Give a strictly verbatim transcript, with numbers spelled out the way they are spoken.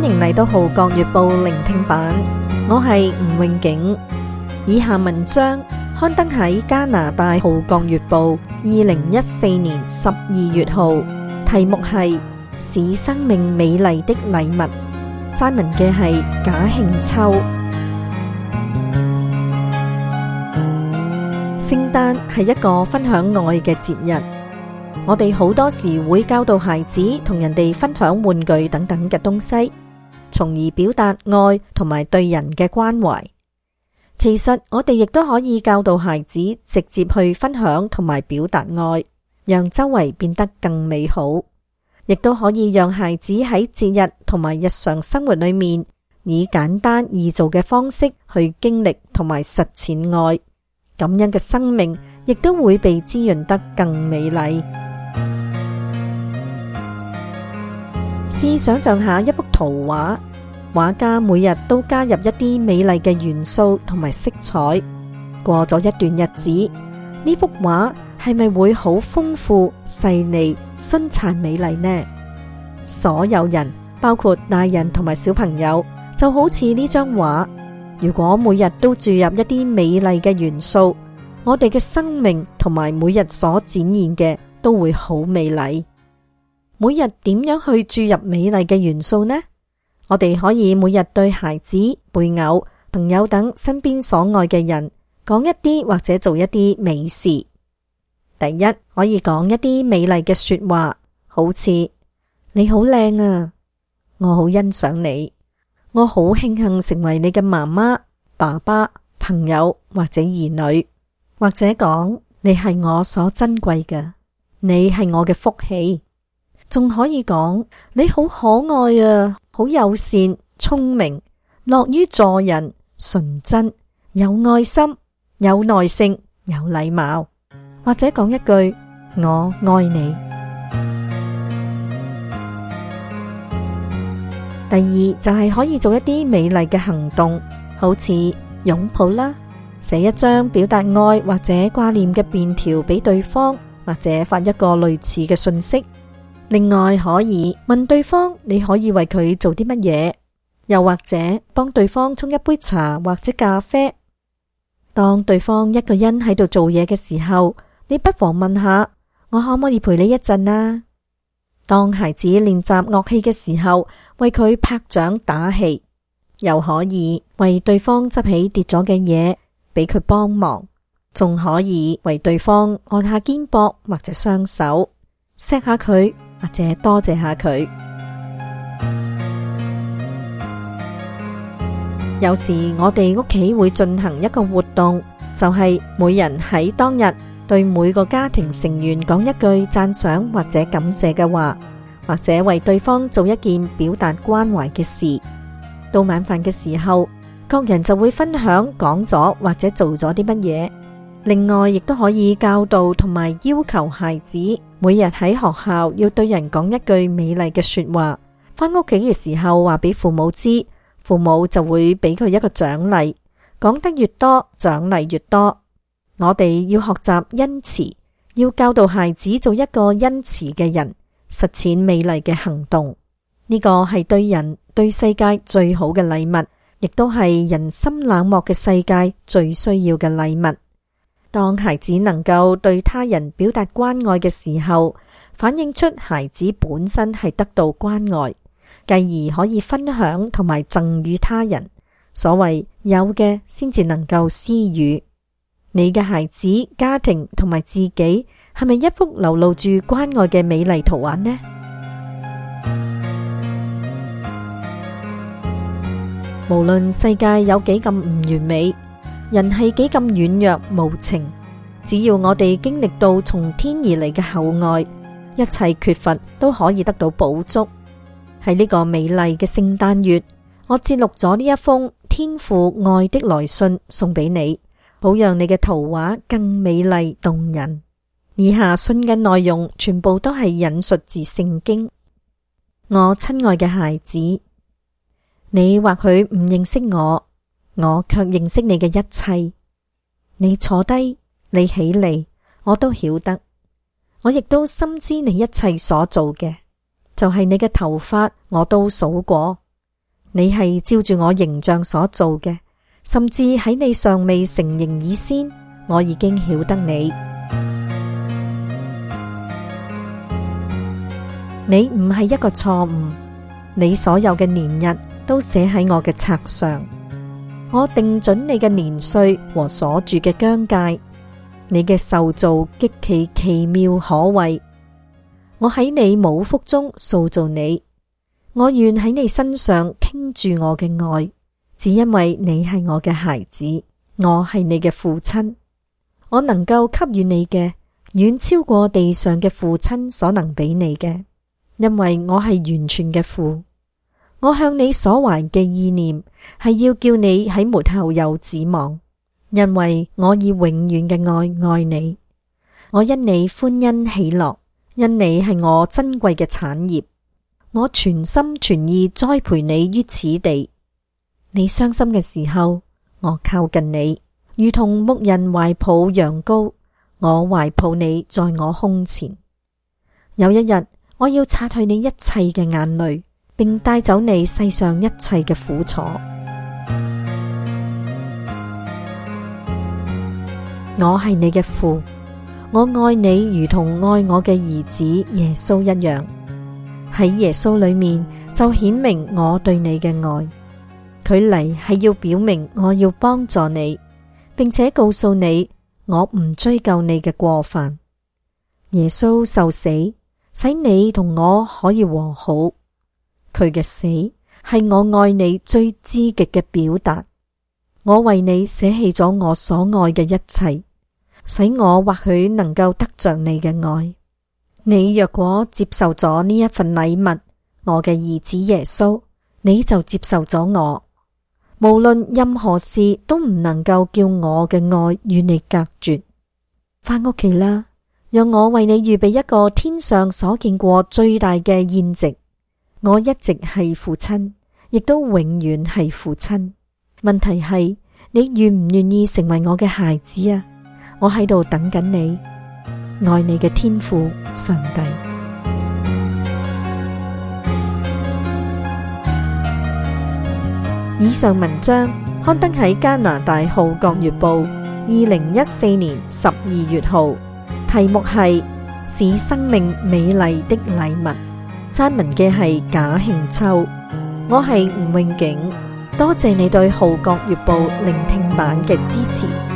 迎嚟到《號角月報》聆聽版，我係吳永景。以下文章刊登喺加拿大《號角月報》二零一四年十二月號，題目係使生命美麗的禮物。撰文嘅係賈慶秋。聖誕係一個分享愛嘅節日，我哋好多時會教導孩子同人哋分享玩具等等嘅東西，從而表達愛同埋對人嘅關懷。其實我哋亦都可以教導孩子直接去分享同埋表達愛，讓周圍變得更美好。亦都可以讓孩子喺節日同埋日常生活裏面，以簡單易做嘅方式去經歷同埋實踐愛，咁樣嘅生命亦都會被滋潤得更美麗。試想象下一幅圖畫，畫家每日都加入一啲美麗嘅元素同埋色彩，過咗一段日子，呢幅畫係咪會好豐富、細膩、璀璨美麗呢？所有人，包括大人同埋小朋友，就好似呢張畫，如果每日都注入一啲美麗嘅元素，我哋嘅生命同埋每日所展現嘅都會好美麗。每日點樣去注入美麗嘅元素呢？我哋可以每日對孩子、配偶、朋友等身邊所愛嘅人講一啲或者做一啲美事。第一，可以講一啲美麗嘅說話，好似你好靚啊，我好欣賞你，我好慶幸成為你嘅媽媽、爸爸、朋友或者兒女，或者講你係我所珍貴嘅，你係我嘅福氣。仲可以講你好可愛啊，好友善、聰明、樂於助人、純真、有愛心、有耐性、有禮貌。或者講一句我愛你。第二就係可以做一啲美麗嘅行動，好似擁抱啦，寫一張表達愛或者掛念嘅便條俾對方，或者發一個類似嘅信息。另外可以問對方你可以為佢做啲乜嘢，又或者幫對方沖一杯茶或者咖啡。當對方一個人喺度做嘢嘅時候，你不妨問下我可唔可以陪你一陣啊？當孩子練習樂器嘅時候，為佢拍掌打氣，又可以為對方執起跌咗嘅嘢，俾佢幫忙，仲可以為對方按下肩膊或者雙手，錫下佢或者多謝下佢。有時我哋屋企會進行一個活動，就係每人喺當日對每個家庭成員講一句讚賞或者感謝嘅話，或者為對方做一件表達關懷嘅事。到晚飯嘅時候，各人就會分享講咗或者做咗啲乜嘢。另外，亦都可以教導同埋要求孩子每日喺學校要對人講一句美麗嘅說話。返屋企嘅時候話俾父母知，父母就會俾佢一個獎勵。講得越多，獎勵越多。我哋要學習恩慈，要教導孩子做一個恩慈嘅人，實踐美麗嘅行動。呢個係對人對世界最好嘅禮物，亦都係人心冷漠嘅世界最需要嘅禮物。當孩子能夠對他人表達關愛嘅時候，反映出孩子本身係得到關愛，繼而可以分享同埋贈予他人。所謂有嘅先至能夠施予。你嘅孩子、家庭同埋自己係咪一幅流露住關愛嘅美麗圖畫呢？無論世界有幾咁唔完美，人係幾咁軟弱無情，只要我哋經歷到從天而嚟嘅厚愛，一切缺乏都可以得到補足。喺呢個美麗嘅聖誕月，我節錄咗呢一封天父愛的來信送俾你，好讓你嘅圖畫更美麗動人。以下信嘅內容全部都係引述自聖經。我親愛嘅孩子，你或許唔認識我，我卻認識你嘅一切。你坐低，你起嚟，我都曉得。我亦都深知你一切所做嘅，就係你嘅頭髮，我都數過。 你係照住我形象所做嘅，甚至喺你尚未成形以先，我已經曉得你。你唔係一個錯誤，你所有嘅年日都寫喺我嘅冊上。我定準你嘅年歲和所住嘅疆界，你嘅受造極其奇妙可畏。我喺你母腹中塑造你，我願喺你身上傾注我嘅愛，只因為你係我嘅孩子，我係你嘅父親。我能夠給予你嘅，遠超過地上嘅父親所能俾你嘅，因為我係完全嘅父。我向你所懷嘅意念係要叫你喺末後有指望，因為我以永遠嘅愛愛你。我因你歡欣喜樂，因你係我珍貴嘅產業。我全心全意栽培你於此地。你傷心嘅時候，我靠近你，如同牧人懷抱羊羔，我懷抱你在我胸前。有一日，我要擦去你一切嘅眼淚，並帶走你世上一切嘅苦楚。我係你嘅父，我愛你如同愛我嘅兒子耶穌一樣。喺耶穌裏面就顯明我對你嘅愛。佢嚟係要表明我要幫助你，並且告訴你我唔追究你嘅過犯。耶穌受死，使你同我可以和好。佢嘅死係我愛你最至極嘅表達。我為你捨棄咗我所愛嘅一切，使我或許能夠得着你嘅愛。你若果接受咗呢一份禮物，我嘅兒子耶穌，你就接受咗我。無論任何事都唔能夠叫我嘅愛與你隔絕。返屋企啦，讓我為你預備一個天上所見過最大嘅宴席。我一直係父親，亦都永遠係父親。問題係你願唔願意成為我嘅孩子啊？我喺度等緊你，愛你嘅天父上帝。以上文章刊登喺加拿大《號角月報》二零一四年十二月號，題目係使生命美麗的禮物。撰文嘅係賈慶秋，我係吳詠景，多謝你對《號角月報》聆聽版嘅支持。